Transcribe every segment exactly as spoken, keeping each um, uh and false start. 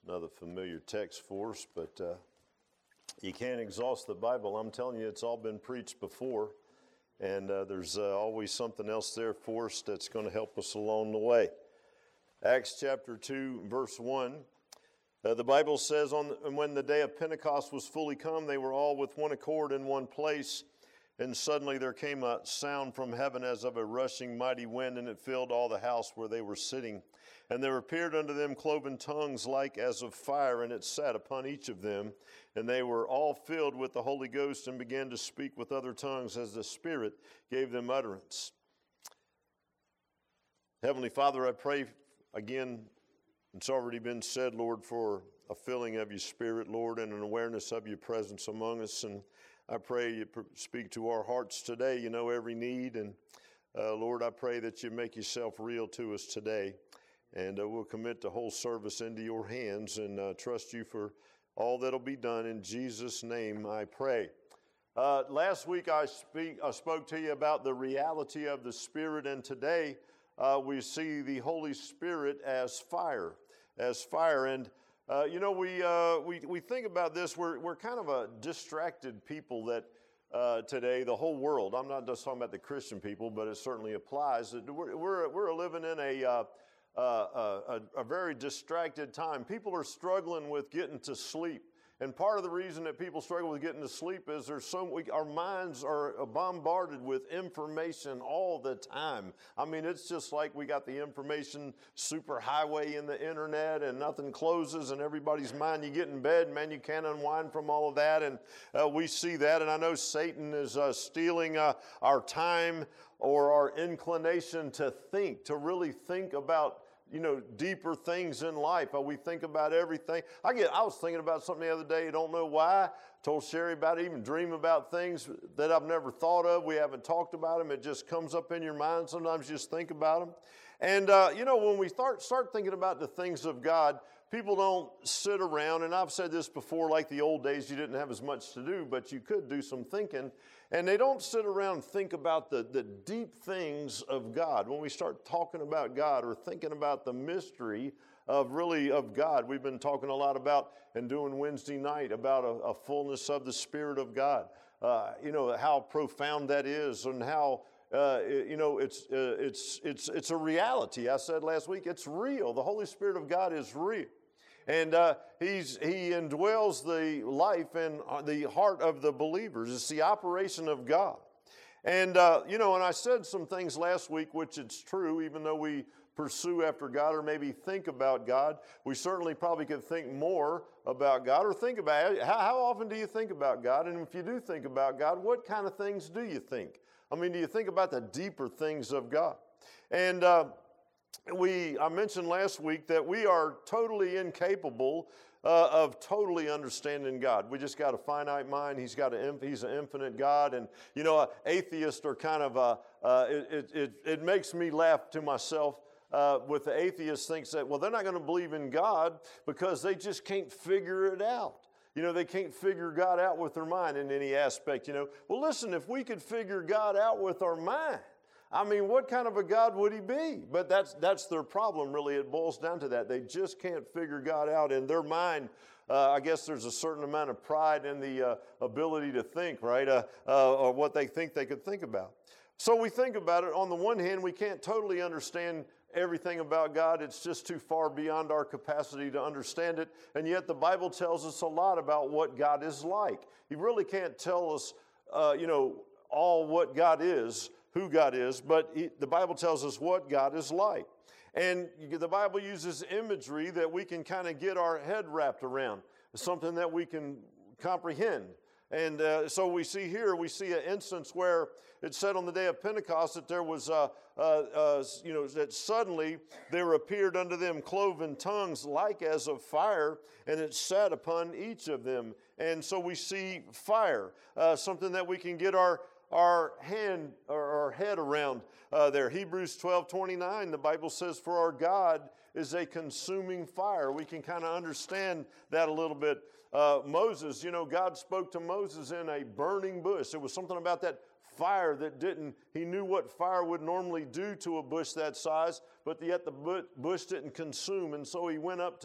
Another familiar text for us, but uh, you can't exhaust the Bible. I'm telling you, it's all been preached before, and uh, there's uh, always something else there for us that's going to help us along the way. Acts chapter two, verse one, uh, the Bible says, "On the, and when the day of Pentecost was fully come, they were all with one accord in one place. And suddenly there came a sound from heaven as of a rushing mighty wind, and it filled all the house where they were sitting. And there appeared unto them cloven tongues like as of fire, and it sat upon each of them. And they were all filled with the Holy Ghost, and began to speak with other tongues as the Spirit gave them utterance." Heavenly Father, I pray again, it's already been said, Lord, for a filling of your Spirit, Lord, and an awareness of your presence among us. And I pray you speak to our hearts today. You know every need. And uh, Lord, I pray that you make yourself real to us today. And uh, we'll commit the whole service into your hands and uh, trust you for all that'll be done. In Jesus' name I pray. Uh, last week I, speak, I spoke to you about the reality of the Spirit. And today uh, we see the Holy Spirit as fire. As fire. And Uh, you know, we, uh, we we think about this. We're we're kind of a distracted people that uh, today, the whole world. I'm not just talking about the Christian people, but it certainly applies. We're we're, we're living in a, uh, uh, a a very distracted time. People are struggling with getting to sleep. And part of the reason that people struggle with getting to sleep is there's so we, our minds are bombarded with information all the time. I mean, it's just like we got the information superhighway in the internet, and nothing closes, and everybody's mind. You get in bed, man, you can't unwind from all of that, and uh, we see that. And I know Satan is uh, stealing uh, our time or our inclination to think, to really think about, you know, deeper things in life. Uh, we think about everything. I get. I was thinking about something the other day. I don't know why. Told Sherry about it. Even dream about things that I've never thought of. We haven't talked about them. It just comes up in your mind. Sometimes you just think about them. And, uh, you know, when we start, start thinking about the things of God, people don't sit around. And I've said this before, like the old days, you didn't have as much to do, but you could do some thinking. And they don't sit around and think about the, the deep things of God. When we start talking about God or thinking about the mystery of really of God, we've been talking a lot about and doing Wednesday night about a, a fullness of the Spirit of God. Uh, you know, how profound that is, and how, uh, you know, it's, uh, it's, it's, it's a reality. I said last week, it's real. The Holy Spirit of God is real. And uh, he's, he indwells the life and the heart of the believers. It's the operation of God. And, uh, you know, and I said some things last week, which it's true, even though we pursue after God or maybe think about God, we certainly probably could think more about God or think about it. How, how often do you think about God? And if you do think about God, what kind of things do you think? I mean, do you think about the deeper things of God? And, uh, We, I mentioned last week that we are totally incapable uh, of totally understanding God. We just got a finite mind. He's got a, he's an infinite God. And, you know, uh, atheists are kind of, uh, uh, it, it, it makes me laugh to myself uh, with the atheist thinks that, well, they're not going to believe in God because they just can't figure it out. You know, they can't figure God out with their mind in any aspect, you know. Well, listen, if we could figure God out with our mind, I mean, what kind of a God would he be? But that's that's their problem, really. It boils down to that. They just can't figure God out in their mind. Uh, I guess there's a certain amount of pride in the uh, ability to think, right, uh, uh, or what they think they could think about. So we think about it. On the one hand, we can't totally understand everything about God. It's just too far beyond our capacity to understand it. And yet the Bible tells us a lot about what God is like. He really can't tell us, uh, you know, all what God is, who God is, but he, the Bible tells us what God is like. And the Bible uses imagery that we can kind of get our head wrapped around, something that we can comprehend. And uh, so we see here, we see an instance where it said on the day of Pentecost that there was, uh, uh, uh, you know, that suddenly there appeared unto them cloven tongues like as of fire, and it sat upon each of them. And so we see fire, uh, something that we can get our our hand or our head around uh, there. Hebrews twelve twenty-nine, the Bible says, for our God is a consuming fire. We can kind of understand that a little bit. Uh, Moses, you know, God spoke to Moses in a burning bush. There was something about that fire that didn't, he knew what fire would normally do to a bush that size, but yet the bush didn't consume. And so he went up to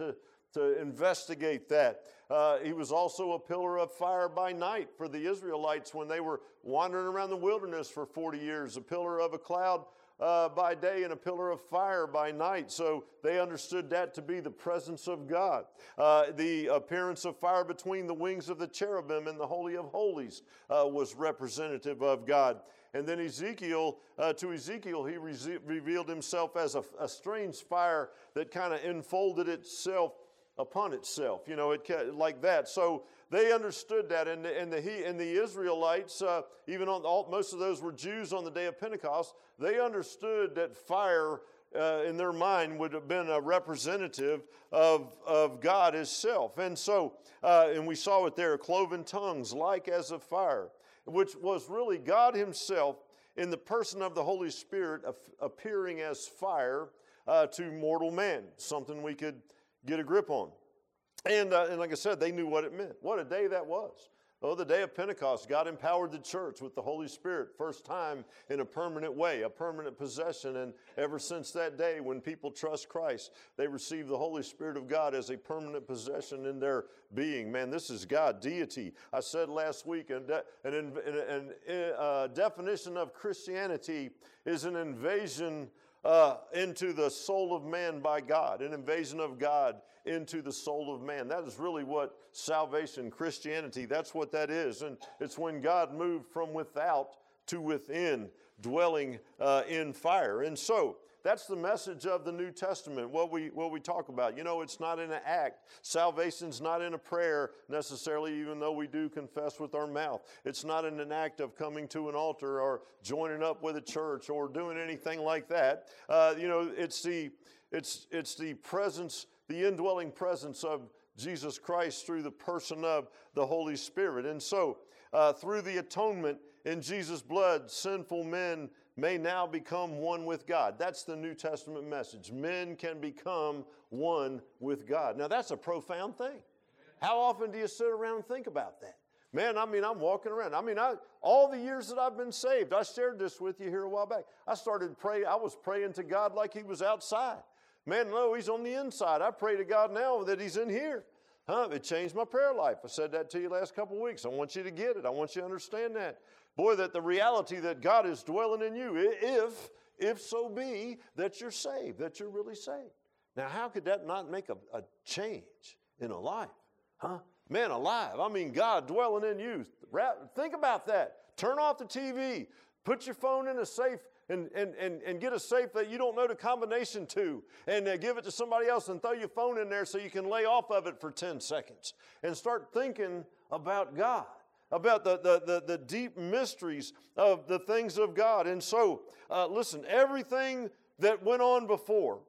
to investigate that. Uh, he was also a pillar of fire by night for the Israelites when they were wandering around the wilderness for forty years, a pillar of a cloud uh, by day and a pillar of fire by night. So they understood that to be the presence of God. Uh, the appearance of fire between the wings of the cherubim in the Holy of Holies uh, was representative of God. And then Ezekiel, uh, to Ezekiel, he re- revealed himself as a, a strange fire that kind of enfolded itself upon itself, you know, it like that. So they understood that, and the, and the, he, and the Israelites, uh, even on all, most of those were Jews on the day of Pentecost. They understood that fire uh, in their mind would have been a representative of of God Himself, and so uh, and we saw it there, cloven tongues like as of fire, which was really God Himself in the person of the Holy Spirit appearing as fire uh, to mortal man, something we could get a grip on. And, uh, and like I said, they knew what it meant. What a day that was. Oh, the day of Pentecost, God empowered the church with the Holy Spirit, first time in a permanent way, a permanent possession. And ever since that day, when people trust Christ, they receive the Holy Spirit of God as a permanent possession in their being. Man, this is God, deity. I said last week, an, an, an, an uh, definition of Christianity is an invasion Uh, into the soul of man by God, an invasion of God into the soul of man. That is really what salvation, Christianity, that's what that is. And it's when God moved from without to within, dwelling uh, in fire. And so that's the message of the New Testament, what we what we talk about. You know, it's not in an act. Salvation's not in a prayer necessarily, even though we do confess with our mouth. It's not in an act of coming to an altar or joining up with a church or doing anything like that. Uh, you know, it's the it's it's the presence, the indwelling presence of Jesus Christ through the person of the Holy Spirit. And so, uh, through the atonement in Jesus' blood, sinful men may now become one with God. That's the New Testament message. Men can become one with God. Now, that's a profound thing. How often do you sit around and think about that? Man, I mean, I'm walking around. I mean, I, all the years that I've been saved, I shared this with you here a while back. I started praying. I was praying to God like He was outside. Man, no, He's on the inside. I pray to God now that He's in here. Huh? It changed my prayer life. I said that to you last couple of weeks. I want you to get it. I want you to understand that. Boy, that the reality that God is dwelling in you, if, if so be that you're saved, that you're really saved. Now, how could that not make a, a change in a life? Huh? Man, alive. I mean, God dwelling in you. Think about that. Turn off the T V. Put your phone in a safe and, and, and, and get a safe that you don't know the combination to, and uh, give it to somebody else and throw your phone in there so you can lay off of it for ten seconds and start thinking about God, about the, the, the, the deep mysteries of the things of God. And so, uh, listen, everything that went on before,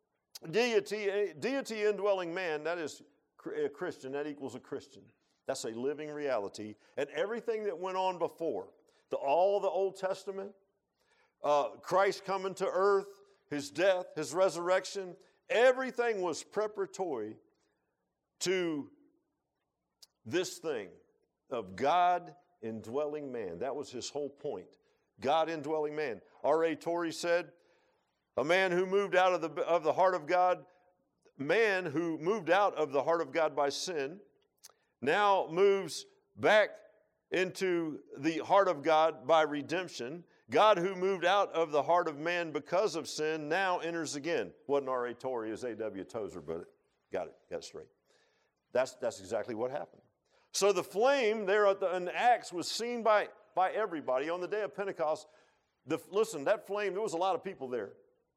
deity, deity indwelling man, that is a Christian, that equals a Christian. That's a living reality. And everything that went on before, the, all the Old Testament, uh, Christ coming to earth, His death, His resurrection, everything was preparatory to this thing of God indwelling man. That was His whole point. God indwelling man. R A Torrey said, a man who moved out of the, of the heart of God, man who moved out of the heart of God by sin, now moves back into the heart of God by redemption. God who moved out of the heart of man because of sin now enters again. Wasn't R A Torrey, it was A W Tozer, but got it, got it straight. That's, that's exactly what happened. So the flame there at the, in Acts was seen by, by everybody. On the day of Pentecost, the, listen, that flame, there was a lot of people there.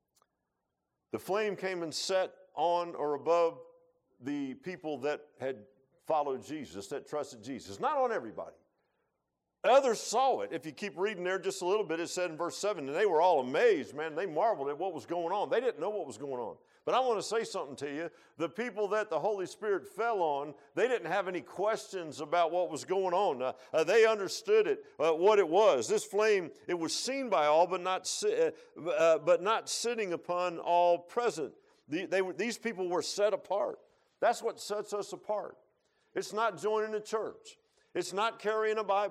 The flame came and set on or above the people that had followed Jesus, that trusted Jesus. Not on everybody. Others saw it. If you keep reading there just a little bit, it said in verse seven, and they were all amazed, man. They marveled at what was going on. They didn't know what was going on. But I want to say something to you. The people that the Holy Spirit fell on, they didn't have any questions about what was going on. Uh, uh, they understood it, uh, what it was. This flame, it was seen by all, but not, si- uh, uh, but not sitting upon all present. The, they were, these people were set apart. That's what sets us apart. It's not joining a church. It's not carrying a Bible.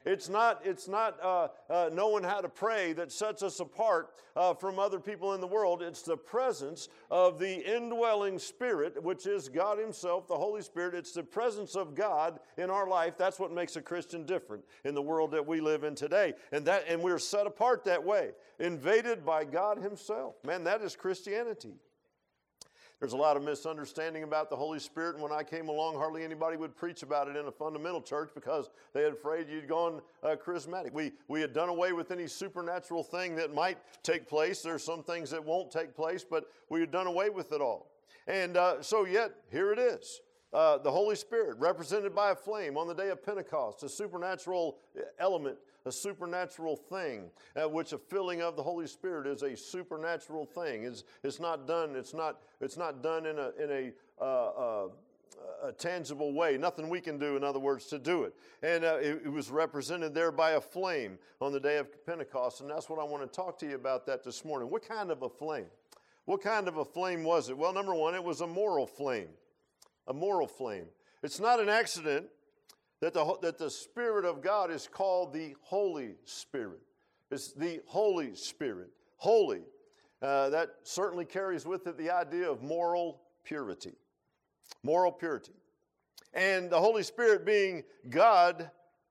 It's not, it's not uh, uh, knowing how to pray that sets us apart uh, from other people in the world. It's the presence of the indwelling Spirit, which is God Himself, the Holy Spirit. It's the presence of God in our life. That's what makes a Christian different in the world that we live in today. And that, and we're set apart that way, invaded by God Himself. Man, that is Christianity. There's a lot of misunderstanding about the Holy Spirit, and when I came along, hardly anybody would preach about it in a fundamental church because they had afraid you'd gone uh, charismatic. We, we had done away with any supernatural thing that might take place. There's some things that won't take place, but we had done away with it all. And uh, so yet, here it is. Uh, the Holy Spirit, represented by a flame on the day of Pentecost, a supernatural element, a supernatural thing, uh, which a filling of the Holy Spirit is a supernatural thing. It's, it's not done. It's not. It's not done in a in a, uh, uh, a tangible way. Nothing we can do, in other words, to do it. And uh, it, it was represented there by a flame on the day of Pentecost, and that's what I want to talk to you about that this morning. What kind of a flame? What kind of a flame was it? Well, number one, it was a moral flame. A moral flame. It's not an accident that the, that the Spirit of God is called the Holy Spirit. It's the Holy Spirit. Holy. Uh, that certainly carries with it the idea of moral purity. Moral purity. And the Holy Spirit, being God,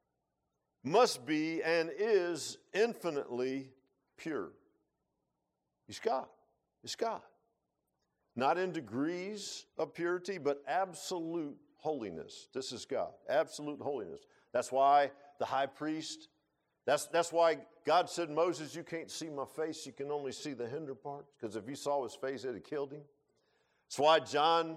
must be and is infinitely pure. He's God. He's God. Not in degrees of purity, but absolute holiness. This is God. Absolute holiness. That's why the high priest, that's, that's why God said, Moses, you can't see my face. You can only see the hinder parts. Because if you saw his face, it would have killed him. That's why John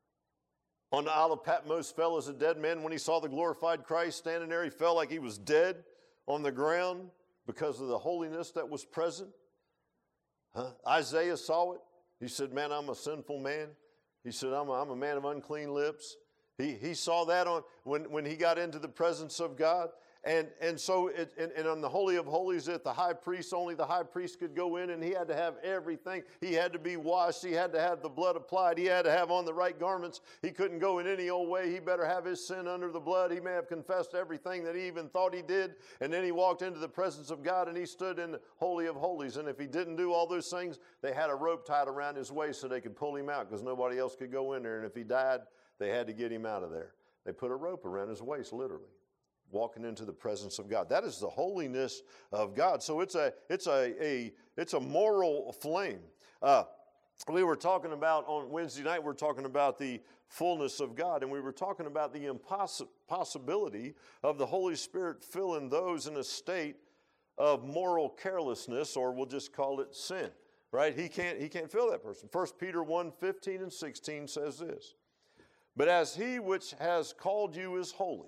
on the Isle of Patmos fell as a dead man. When he saw the glorified Christ standing there, he felt like he was dead on the ground because of the holiness that was present. Huh? Isaiah saw it. He said, man, I'm a sinful man. He said, I'm a, I'm a man of unclean lips. He, he saw that on when, when he got into the presence of God. And, and so, it, and, and on the Holy of Holies, at the high priest, only the high priest could go in, and he had to have everything. He had to be washed. He had to have the blood applied. He had to have on the right garments. He couldn't go in any old way. He better have his sin under the blood. He may have confessed everything that he even thought he did. And then he walked into the presence of God, and he stood in the Holy of Holies. And if he didn't do all those things, they had a rope tied around his waist so they could pull him out because nobody else could go in there. And if he died, they had to get him out of there. They put a rope around his waist, literally. Walking into the presence of God. That is the holiness of God. So it's a it's a, a it's a moral flame. Uh, we were talking about on Wednesday night, we we're talking about the fullness of God, and we were talking about the impossibility of the Holy Spirit filling those in a state of moral carelessness, or we'll just call it sin. Right? He can't he can't fill that person. First Peter one, fifteen and sixteen says this. But as he which has called you is holy,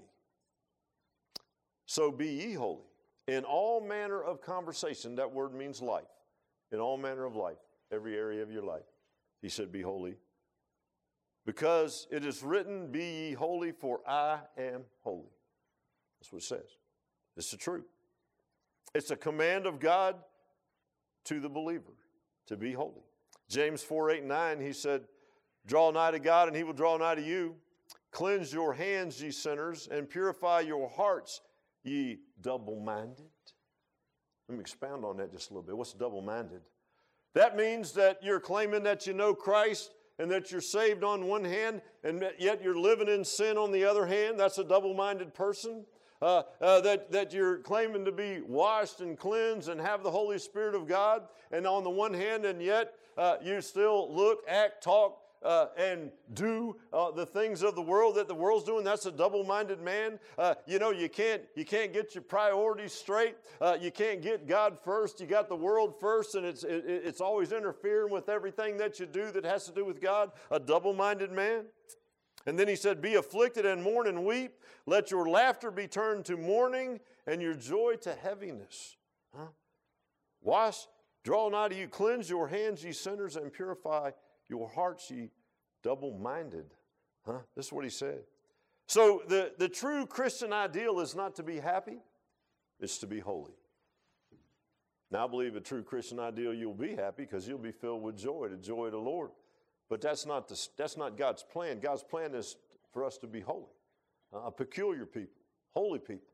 so be ye holy in all manner of conversation. That word means life. In all manner of life, every area of your life. He said, be holy. Because it is written, be ye holy, for I am holy. That's what it says. It's the truth. It's a command of God to the believer to be holy. James four, eight, and nine, he said, draw nigh to God, and he will draw nigh to you. Cleanse your hands, ye sinners, and purify your hearts, ye double-minded. Let me expound on that just a little bit. What's double-minded? That means that you're claiming that you know Christ and that you're saved on one hand, and yet you're living in sin on the other hand. That's a double-minded person. Uh, uh, that, that you're claiming to be washed and cleansed and have the Holy Spirit of God, and on the one hand, and yet uh, you still look, act, talk, Uh, and do uh, the things of the world that the world's doing. That's a double-minded man. Uh, you know, you can't you can't get your priorities straight. Uh, you can't get God first. You got the world first, and it's it, it's always interfering with everything that you do that has to do with God. A double-minded man. And then he said, be afflicted and mourn and weep. Let your laughter be turned to mourning and your joy to heaviness. Huh? Wash, draw nigh to you, cleanse your hands, ye sinners, and purify your hearts, ye double-minded. Huh? This is what he said. So the, the true Christian ideal is not to be happy, it's to be holy. Now I believe a true Christian ideal, you'll be happy because you'll be filled with joy, the joy of the Lord. But that's not, the, that's not God's plan. God's plan is for us to be holy, uh, a peculiar people, holy people.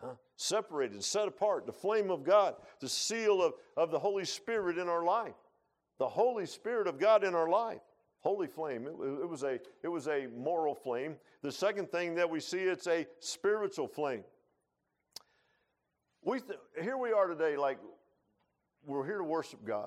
Huh? Separated, set apart, the flame of God, the seal of, of the Holy Spirit in our life. The Holy Spirit of God in our life. Holy flame. It, it, was a, it was a moral flame. The second thing that we see, it's a spiritual flame. We th- here we are today, like we're here to worship God.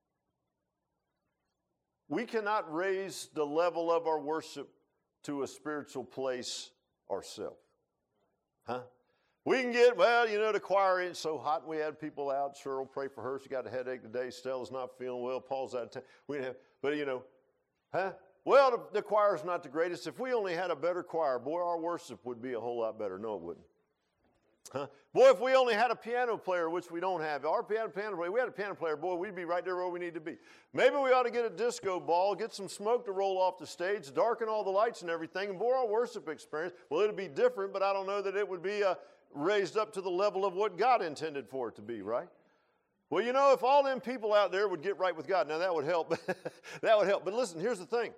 We cannot raise the level of our worship to a spiritual place ourselves. Huh? We can get, well, you know, the choir ain't so hot. We had people out. Cheryl, pray for her. She got a headache today. Stella's not feeling well. Paul's out of town. We have, but, you know, huh? Well, the, the choir's not the greatest. If we only had a better choir, boy, our worship would be a whole lot better. No, it wouldn't. Huh? Boy, if we only had a piano player, which we don't have, our piano, piano player, we had a piano player, boy, we'd be right there where we need to be. Maybe we ought to get a disco ball, get some smoke to roll off the stage, darken all the lights and everything, and boy, our worship experience, well, it'd be different, but I don't know that it would be uh, raised up to the level of what God intended for it to be, right? Well, you know, if all them people out there would get right with God, now that would help. That would help. But listen, here's the thing.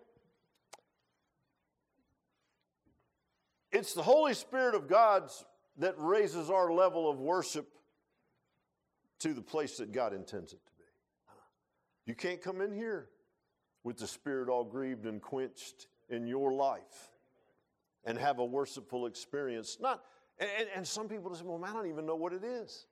It's the Holy Spirit of God's that raises our level of worship to the place that God intends it to be. You can't come in here with the Spirit all grieved and quenched in your life and have a worshipful experience. Not, and, and some people say, well, man, I don't even know what it is.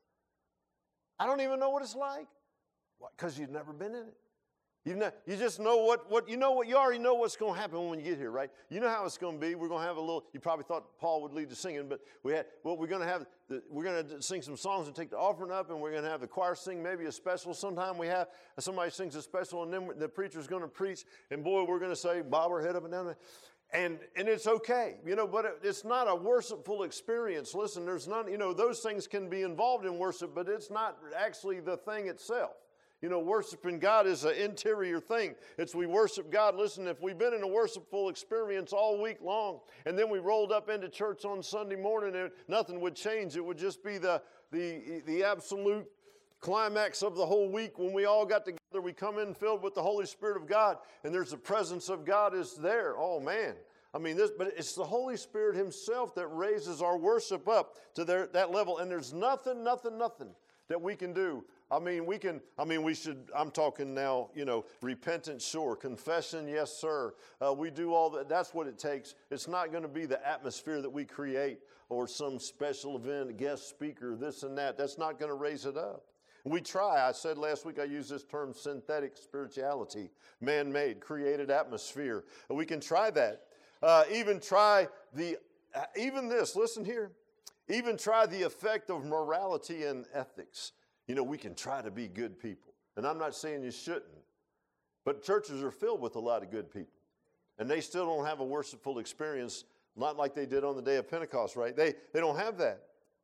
I don't even know what it's like. Because you've never been in it. You know, you just know what, what, you know what, you already know what's going to happen when you get here, right? You know how it's going to be. We're going to have a little, you probably thought Paul would lead the singing, but we had, well, we're going to have, the, we're going to sing some songs and take the offering up, and we're going to have the choir sing maybe a special. Sometime we have, somebody sings a special, and then the preacher's going to preach, and boy, we're going to say, bob our head up and down. And, and it's okay, you know, but it, it's not a worshipful experience. Listen, there's none, you know, those things can be involved in worship, but it's not actually the thing itself. You know, worshiping God is an interior thing. It's we worship God. Listen, if we've been in a worshipful experience all week long, and then we rolled up into church on Sunday morning and nothing would change, it would just be the, the, the absolute climax of the whole week when we all got together. We come in filled with the Holy Spirit of God, and there's the presence of God is there. Oh, man. I mean, this, but it's the Holy Spirit Himself that raises our worship up to their, that level, and there's nothing, nothing, nothing that we can do. I mean, we can, I mean, we should, I'm talking now, you know, repentance, sure. Confession, yes, sir. Uh, we do all that. That's what it takes. It's not going to be the atmosphere that we create or some special event, a guest speaker, this and that. That's not going to raise it up. We try. I said last week I used this term synthetic spirituality, man-made, created atmosphere. We can try that. Uh, even try the, uh, even this, listen here. Even try the effect of morality and ethics. You know, we can try to be good people. And I'm not saying you shouldn't. But churches are filled with a lot of good people. And they still don't have a worshipful experience, not like they did on the day of Pentecost, right? They, they don't have that.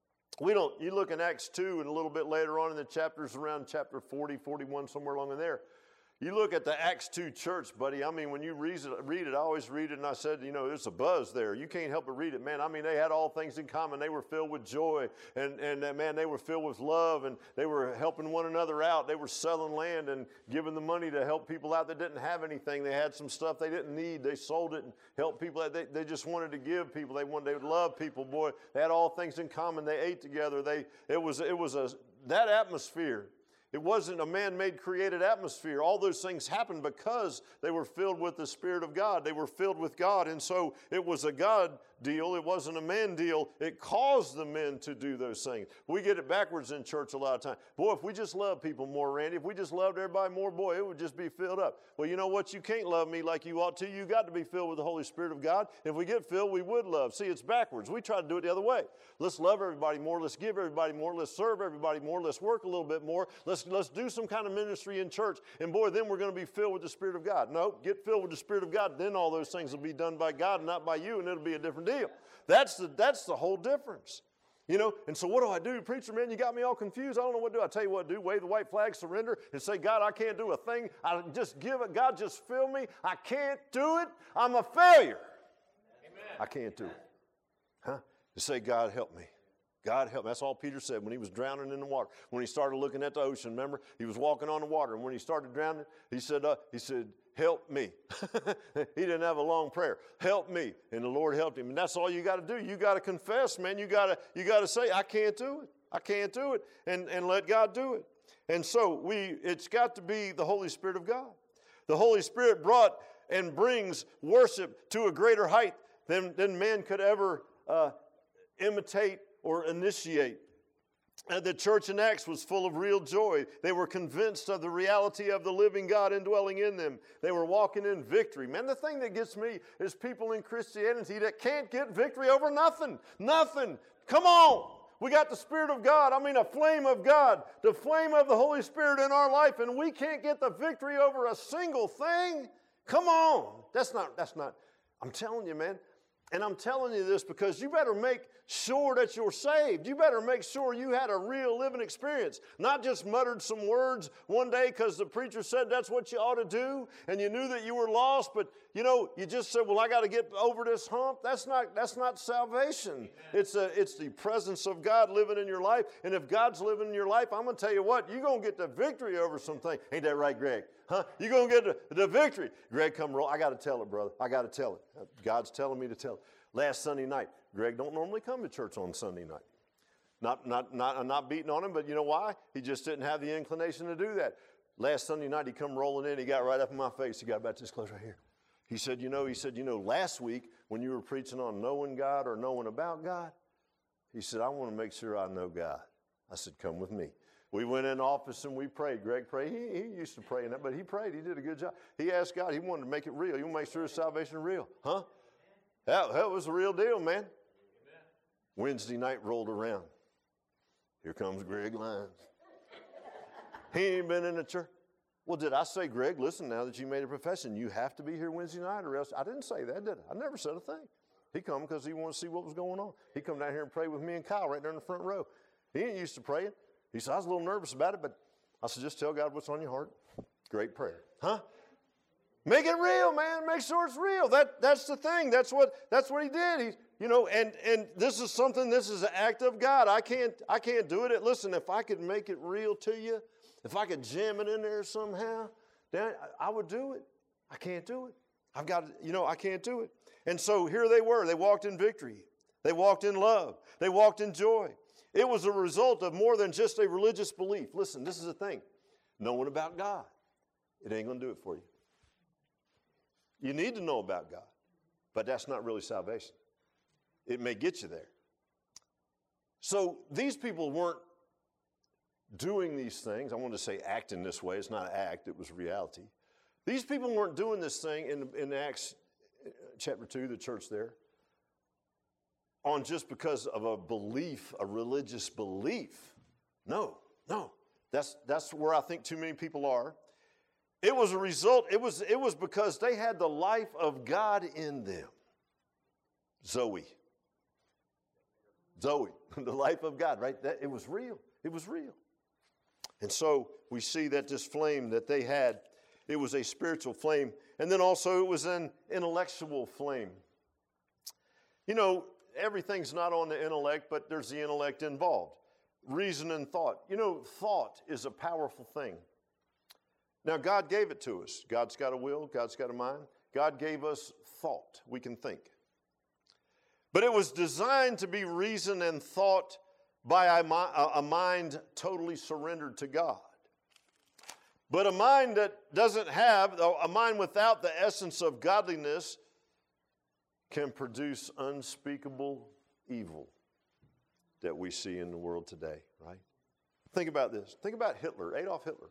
We don't, you look in Acts two and a little bit later on in the chapters around chapter forty, forty-one, somewhere along in there. You look at the Acts two church, buddy. I mean, when you read it, read it, I always read it, and I said, you know, there's a buzz there. You can't help but read it, man. I mean, they had all things in common. They were filled with joy, and, and uh, man, they were filled with love, and they were helping one another out. They were selling land and giving the money to help people out that didn't have anything. They had some stuff they didn't need. They sold it and helped people. They, they just wanted to give people. They wanted, they would love people. Boy, they had all things in common. They ate together. They, it was, it was a, that atmosphere. It wasn't a man-made created atmosphere. All those things happened because they were filled with the Spirit of God. They were filled with God. And so it was a God deal. It wasn't a man deal. It caused the men to do those things. We get it backwards in church a lot of times. Boy, if we just love people more, Randy, if we just loved everybody more, boy, it would just be filled up. Well, you know what? You can't love me like you ought to. You got to be filled with the Holy Spirit of God. If we get filled, we would love. See, it's backwards. We try to do it the other way. Let's love everybody more. Let's give everybody more. Let's serve everybody more. Let's work a little bit more. Let's, let's do some kind of ministry in church. And boy, then we're going to be filled with the Spirit of God. No, get filled with the Spirit of God. Then all those things will be done by God and not by you, and it'll be a different deal. That's the, that's the whole difference. You know, and so what do I do? Preacher, man, you got me all confused. I don't know what to do. I tell you what to do. Wave the white flag, surrender, and say, God, I can't do a thing. I just give it. God, just fill me. I can't do it. I'm a failure. Amen. I can't do it. Huh? To say, God, help me. God help me. That's all Peter said when he was drowning in the water. When he started looking at the ocean, remember? He was walking on the water. And when he started drowning, he said, uh, he said, help me. He didn't have a long prayer. Help me. And the Lord helped him. And that's all you got to do. You got to confess, man. You got to you got to say, I can't do it. I can't do it. And, and let God do it. And so we, it's got to be the Holy Spirit of God. The Holy Spirit brought and brings worship to a greater height than, than man could ever uh, imitate or initiate. And the church in Acts was full of real joy. They were convinced of the reality of the living God indwelling in them. They were walking in victory. Man, the thing that gets me is people in Christianity that can't get victory over nothing. Nothing. Come on. We got the Spirit of God. I mean, a flame of God. The flame of the Holy Spirit in our life. And we can't get the victory over a single thing. Come on. That's not, that's not, I'm telling you, man. And I'm telling you this because you better make sure that you're saved. You better make sure you had a real living experience. Not just muttered some words one day because the preacher said that's what you ought to do and you knew that you were lost, but you know, you just said, well, I got to get over this hump. That's not, that's not salvation. Amen. It's a, it's the presence of God living in your life. And if God's living in your life, I'm going to tell you what, you're going to get the victory over something. Ain't that right, Greg? Huh? You're going to get the, the victory. Greg, come roll. I got to tell it, brother. I got to tell it. God's telling me to tell it. Last Sunday night, Greg don't normally come to church on Sunday night. Not, not, not, I'm not beating on him, but you know why? He just didn't have the inclination to do that. Last Sunday night, he come rolling in. He got right up in my face. He got about this close right here. He said, you know, he said, you know, last week when you were preaching on knowing God or knowing about God, he said, I want to make sure I know God. I said, come with me. We went in the office and we prayed. Greg prayed. He, he used to pray in that, but he prayed. He did a good job. He asked God. He wanted to make it real. He wanted to make sure his salvation is real. Huh? That, that was the real deal, man. Amen. Wednesday night rolled around. Here comes Greg Lyons. He ain't been in the church. Well, did I say, Greg, listen, now that you made a profession, you have to be here Wednesday night or else? I didn't say that, did I? I never said a thing. He come because he wanted to see what was going on. He come down here and pray with me and Kyle right there in the front row. He ain't used to praying. He said, I was a little nervous about it, but I said, just tell God what's on your heart. Great prayer. Huh? Make it real, man. Make sure it's real. That, that's the thing. That's what, that's what he did. He, you know, and, and this is something, this is an act of God. I can't, I can't do it. Listen, if I could make it real to you, if I could jam it in there somehow, then I would do it. I can't do it. I've got, you know, I can't do it. And so here they were. They walked in victory. They walked in love. They walked in joy. It was a result of more than just a religious belief. Listen, this is the thing. Knowing about God, it ain't going to do it for you. You need to know about God, but that's not really salvation. It may get you there. So these people weren't doing these things. I want to say acting this way. It's not an act. It was reality. These people weren't doing this thing in, in Acts chapter two, the church there, on just because of a belief, a religious belief. No, no. That's, that's where I think too many people are. It was a result, it was, it was because they had the life of God in them. Zoe. Zoe, the life of God, right? That, it was real. It was real. And so we see that this flame that they had, it was a spiritual flame. And then also it was an intellectual flame. You know, everything's not on the intellect, but there's the intellect involved. Reason and thought. You know, thought is a powerful thing. Now, God gave it to us. God's got a will. God's got a mind. God gave us thought. We can think. But it was designed to be reason and thought by a, a mind totally surrendered to God. But a mind that doesn't have, a mind without the essence of godliness can produce unspeakable evil that we see in the world today, right? Think about this. Think about Hitler, Adolf Hitler.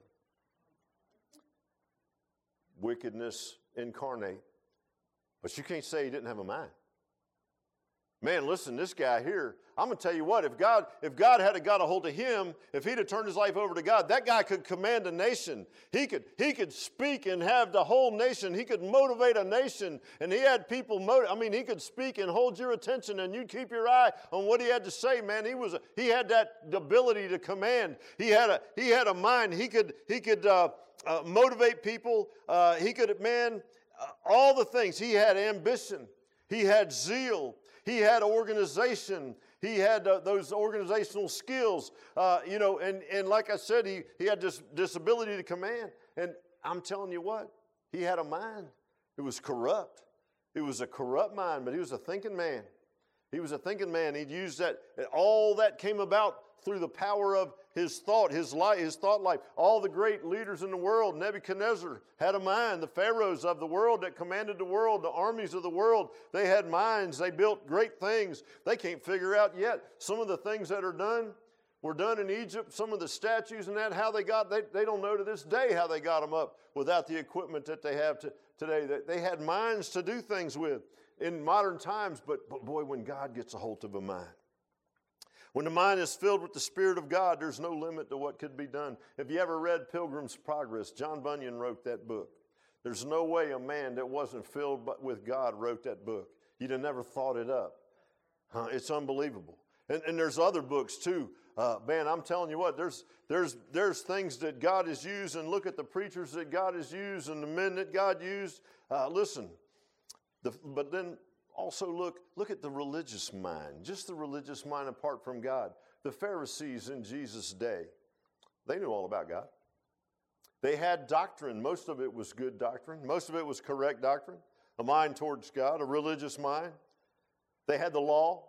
Wickedness incarnate. But you can't say he didn't have a mind. Man, listen, this guy here, I'm going to tell you what, if God, if God had got a hold of him, if he'd have turned his life over to God, that guy could command a nation. He could, he could speak and have the whole nation. He could motivate a nation. And he had people, motiv- I mean, he could speak and hold your attention and you'd keep your eye on what he had to say, man. He was, a, he had that ability to command. He had a, he had a mind. He could, he could uh, uh, motivate people. Uh, he could, man, uh, all the things. He had ambition. He had zeal. He had organization. He had uh, those organizational skills. Uh, you know, and, and like I said, he, he had this, this ability to command. And I'm telling you what, he had a mind. It was corrupt. It was a corrupt mind, but he was a thinking man. He was a thinking man. He'd used that. All that came about through the power of his thought, his life, his thought life. All the great leaders in the world, Nebuchadnezzar had a mind. The pharaohs of the world that commanded the world, the armies of the world, they had minds. They built great things. They can't figure out yet some of the things that are done were done in Egypt. Some of the statues and that, how they got, they, they don't know to this day how they got them up without the equipment that they have to, today. They had minds to do things with in modern times, but, but boy, when God gets a hold of a mind, when the mind is filled with the Spirit of God, there's no limit to what could be done. Have you ever read Pilgrim's Progress? John Bunyan wrote that book. There's no way a man that wasn't filled with God wrote that book. You'd have never thought it up. Huh? It's unbelievable. And, and there's other books too. Uh, man, I'm telling you what, there's, there's, there's things that God has used, and look at the preachers that God has used and the men that God used. Uh, listen, the, but then also look, look at the religious mind, just the religious mind apart from God. The Pharisees in Jesus' day, they knew all about God. They had doctrine. Most of it was good doctrine. Most of it was correct doctrine, a mind towards God, a religious mind. They had the law,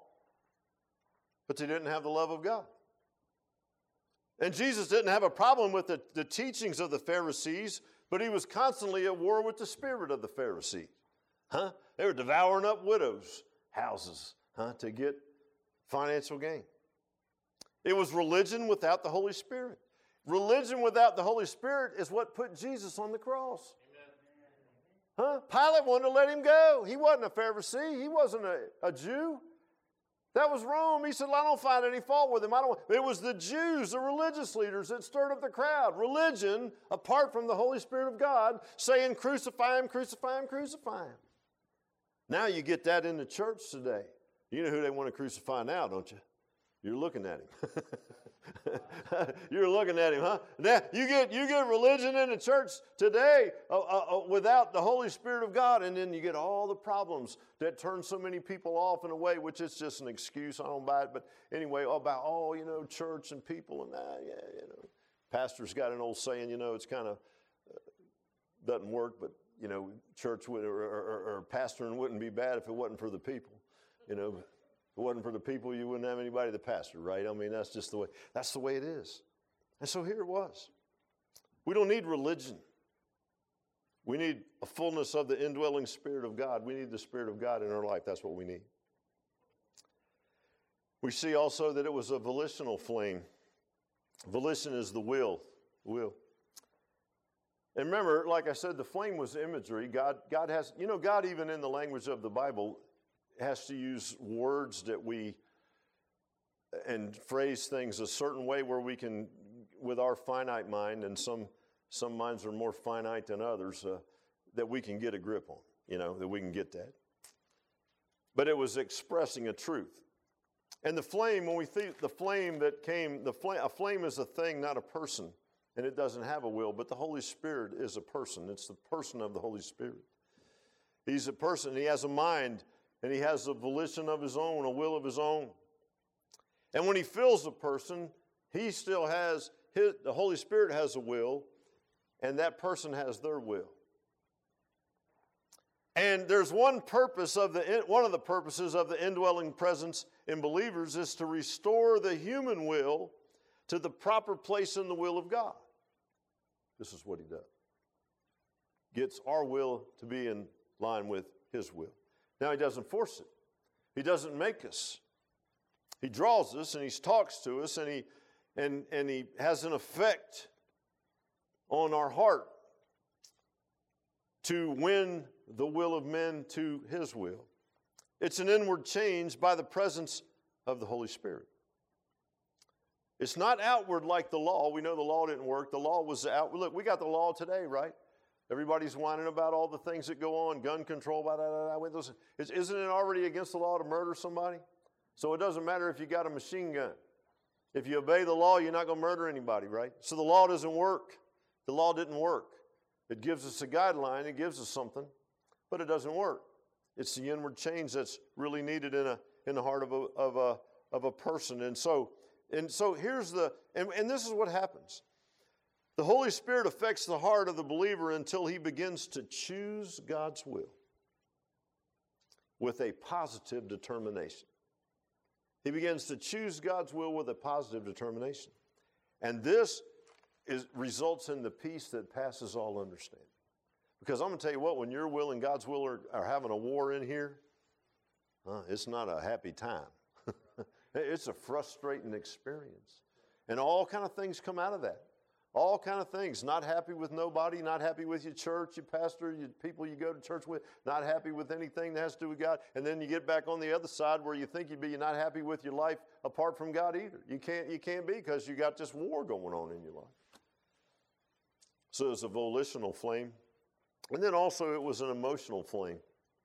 but they didn't have the love of God. And Jesus didn't have a problem with the, the teachings of the Pharisees, but he was constantly at war with the spirit of the Pharisees. Huh? They were devouring up widows' houses, huh, to get financial gain. It was religion without the Holy Spirit. Religion without the Holy Spirit is what put Jesus on the cross. Huh? Pilate wanted to let him go. He wasn't a Pharisee. He wasn't a, a Jew. That was Rome. He said, well, I don't find any fault with him. I don't. It was the Jews, the religious leaders that stirred up the crowd. Religion, apart from the Holy Spirit of God, saying, crucify him, crucify him, crucify him. Now you get that in the church today. You know who they want to crucify now, don't you? You're looking at him. You're looking at him, huh? Now, you get you get religion in the church today uh, uh, without the Holy Spirit of God, and then you get all the problems that turn so many people off in a way, which is just an excuse. I don't buy it, but anyway, about, oh, you know, church and people and that, yeah, you know. Pastor's got an old saying, you know, it's kind of, uh, doesn't work, but, you know, church would, or, or, or pastoring wouldn't be bad if it wasn't for the people, you know. If it wasn't for the people, you wouldn't have anybody to pastor, right? I mean, that's just the way, that's the way it is. And so here it was. We don't need religion. We need a fullness of the indwelling Spirit of God. We need the Spirit of God in our life. That's what we need. We see also that it was a volitional flame. Volition is the will. Will. And remember, like I said, the flame was imagery. God, God has, you know, God even in the language of the Bible has to use words that we, and phrase things a certain way where we can, with our finite mind, and some some minds are more finite than others, uh, that we can get a grip on, you know, that we can get that. But it was expressing a truth. And the flame, when we think the flame that came, the flame, a flame is a thing, not a person, and it doesn't have a will, but the Holy Spirit is a person. It's the person of the Holy Spirit. He's a person, he has a mind, and he has a volition of his own, a will of his own. And when he fills a person, he still has, his, the Holy Spirit has a will, and that person has their will. And there's one purpose of the, one of the purposes of the indwelling presence in believers is to restore the human will to the proper place in the will of God. This is what he does. Gets our will to be in line with his will. Now, he doesn't force it. He doesn't make us. He draws us and he talks to us and he, and, and he has an effect on our heart to win the will of men to his will. It's an inward change by the presence of the Holy Spirit. It's not outward like the law. We know the law didn't work. The law was outward. Look, we got the law today, right? Everybody's whining about all the things that go on, gun control, blah, blah, blah, blah. Isn't it already against the law to murder somebody? So it doesn't matter if you got a machine gun. If you obey the law, you're not going to murder anybody, right? So the law doesn't work. The law didn't work. It gives us a guideline. It gives us something, but it doesn't work. It's the inward change that's really needed in a in the heart of a of a of a person. And so and so here's the and, and this is what happens. The Holy Spirit affects the heart of the believer until he begins to choose God's will with a positive determination. He begins to choose God's will with a positive determination. And this is, results in the peace that passes all understanding. Because I'm going to tell you what, when your will and God's will are, are having a war in here, uh, it's not a happy time. It's a frustrating experience. And all kind of things come out of that. All kind of things. Not happy with nobody, not happy with your church, your pastor, your people you go to church with, not happy with anything that has to do with God. And then you get back on the other side where you think you'd be, you're not happy with your life apart from God either. You can't, you can't be because you got this war going on in your life. So it's a volitional flame. And then also it was an emotional flame.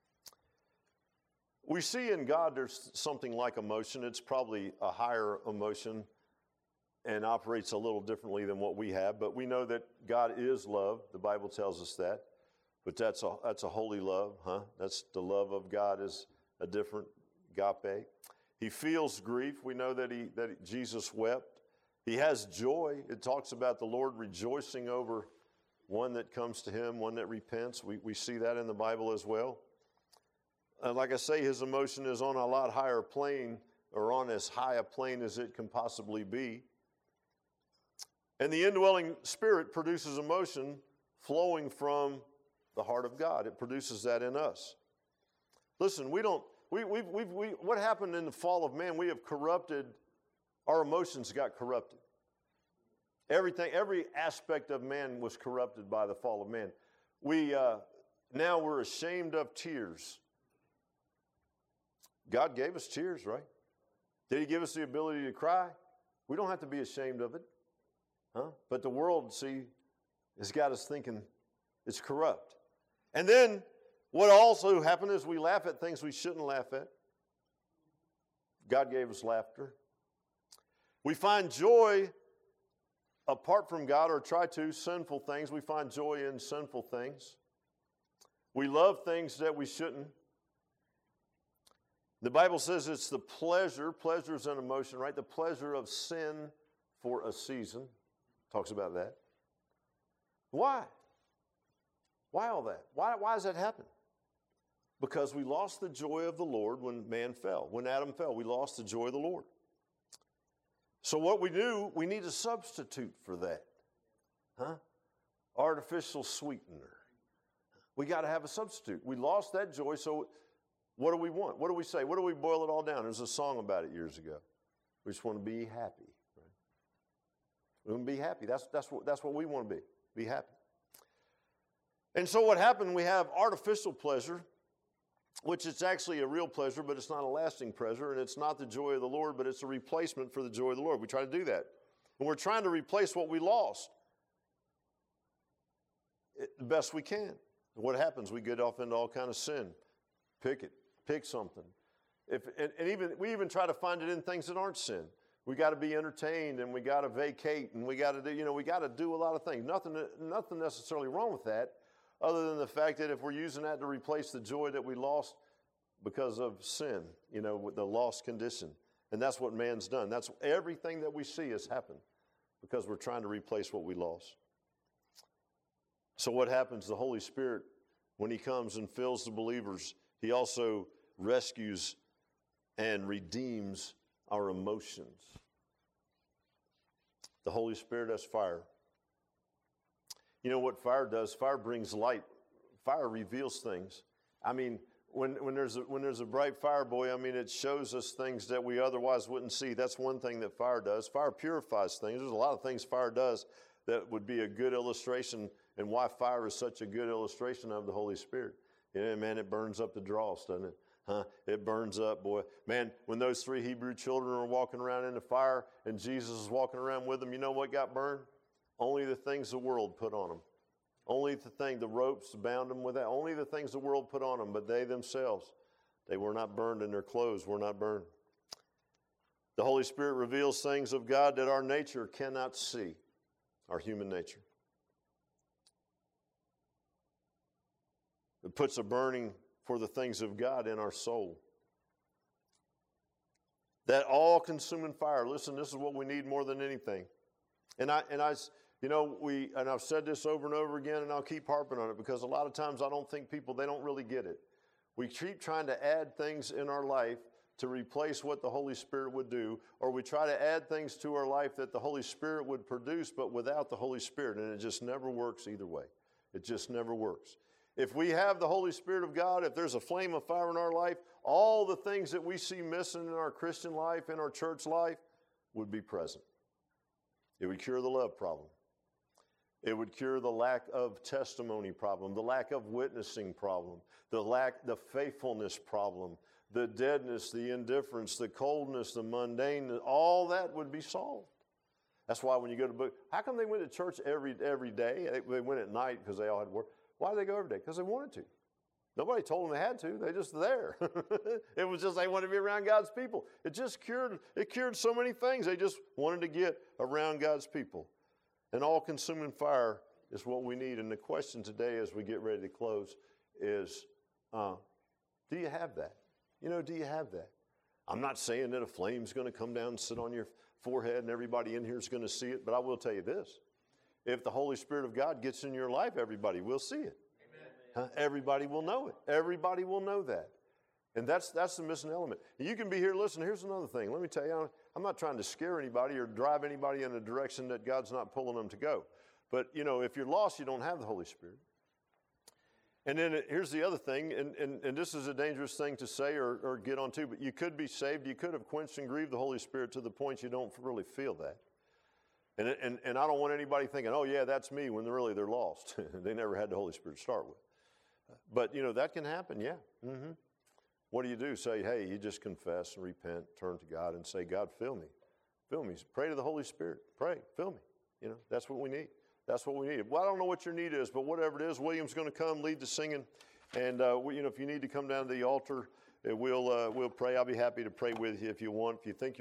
We see in God there's something like emotion. It's probably a higher emotion and operates a little differently than what we have. But we know that God is love. The Bible tells us that. But that's a, that's a holy love, huh? That's the love of God is a different agape. He feels grief. We know that he that Jesus wept. He has joy. It talks about the Lord rejoicing over one that comes to him, one that repents. We, we see that in the Bible as well. And like I say, his emotion is on a lot higher plane, or on as high a plane as it can possibly be. And the indwelling Spirit produces emotion flowing from the heart of God. It produces that in us. Listen, we don't, we, we've, we've, we, what happened in the fall of man, we have corrupted, our emotions got corrupted. Everything, every aspect of man was corrupted by the fall of man. We, uh, now we're ashamed of tears. God gave us tears, right? Did he give us the ability to cry? We don't have to be ashamed of it. Huh? But the world, see, has got us thinking it's corrupt. And then what also happened is we laugh at things we shouldn't laugh at. God gave us laughter. We find joy apart from God, or try to, sinful things. We find joy in sinful things. We love things that we shouldn't. The Bible says it's the pleasure, pleasure is an emotion, right? The pleasure of sin for a season. Talks about that. Why? Why all that? Why, why does that happen? Because we lost the joy of the Lord when man fell. When Adam fell, we lost the joy of the Lord. So what we do, we need a substitute for that. Huh? Artificial sweetener. We got to have a substitute. We lost that joy, so what do we want? What do we say? What do we boil it all down? There's a song about it years ago. We just want to be happy. We want to be happy. That's, that's, what, that's what we want to be, be happy. And so what happened, we have artificial pleasure, which is actually a real pleasure, but it's not a lasting pleasure, and it's not the joy of the Lord, but it's a replacement for the joy of the Lord. We try to do that. And we're trying to replace what we lost it, the best we can. What happens? We get off into all kind of sin. Pick it. Pick something. If, and, and even we even try to find it in things that aren't sin. We got to be entertained, and we got to vacate, and we got to do, you know, we got to do a lot of things. Nothing, nothing necessarily wrong with that, other than the fact that if we're using that to replace the joy that we lost because of sin, you know, with the lost condition. And that's what man's done. That's everything that we see has happened because we're trying to replace what we lost. So what happens? The Holy Spirit, when he comes and fills the believers, he also rescues and redeems our emotions. The Holy Spirit has fire. You know what fire does? Fire brings light. Fire reveals things. I mean, when, when, there's a, when there's a bright fire, boy, I mean, it shows us things that we otherwise wouldn't see. That's one thing that fire does. Fire purifies things. There's a lot of things fire does that would be a good illustration, and why fire is such a good illustration of the Holy Spirit. Yeah, man, it burns up the dross, doesn't it? Huh? It burns up, boy. Man, when those three Hebrew children were walking around in the fire and Jesus was walking around with them, you know what got burned? Only the things the world put on them. Only the thing, the ropes bound them with that. Only the things the world put on them, but they themselves, they were not burned, and their clothes were not burned. The Holy Spirit reveals things of God that our nature cannot see, our human nature. It puts a burning for the things of God in our soul. That all-consuming fire. Listen, this is what we need more than anything. And I, and I, you know, we, and I've said this over and over again, and I'll keep harping on it because a lot of times I don't think people, they don't really get it. We keep trying to add things in our life to replace what the Holy Spirit would do, or we try to add things to our life that the Holy Spirit would produce, but without the Holy Spirit, and it just never works either way. It just never works. If we have the Holy Spirit of God, if there's a flame of fire in our life, all the things that we see missing in our Christian life, in our church life, would be present. It would cure the love problem. It would cure the lack of testimony problem, the lack of witnessing problem, the lack, the faithfulness problem, the deadness, the indifference, the coldness, the mundane, all that would be solved. That's why when you go to book, how come they went to church every every day? They, they went at night because they all had work. Why did they go every day? Because they wanted to. Nobody told them they had to. They just there. It was just they wanted to be around God's people. It just cured, it cured so many things. They just wanted to get around God's people. An all-consuming fire is what we need. And the question today as we get ready to close is, uh, do you have that? You know, do you have that? I'm not saying that a flame's going to come down and sit on your forehead and everybody in here is going to see it, but I will tell you this. If the Holy Spirit of God gets in your life, everybody will see it. Huh? Everybody will know it. Everybody will know that. And that's that's the missing element. You can be here, listen, here's another thing. Let me tell you, I'm not trying to scare anybody or drive anybody in a direction that God's not pulling them to go. But, you know, if you're lost, you don't have the Holy Spirit. And then it, here's the other thing, and, and, and this is a dangerous thing to say or, or get onto, but you could be saved. You could have quenched and grieved the Holy Spirit to the point you don't really feel that. And, and, and I don't want anybody thinking, oh, yeah, that's me, when really they're lost. They never had the Holy Spirit to start with. But, you know, that can happen, yeah. Mm-hmm. What do you do? Say, hey, you just confess and repent, turn to God and say, God, fill me. Fill me. Pray to the Holy Spirit. Pray. Fill me. You know, that's what we need. That's what we need. Well, I don't know what your need is, but whatever it is, William's going to come lead the singing. And, uh, we, you know, if you need to come down to the altar, we'll, uh, we'll pray. I'll be happy to pray with you if you want. If you think you're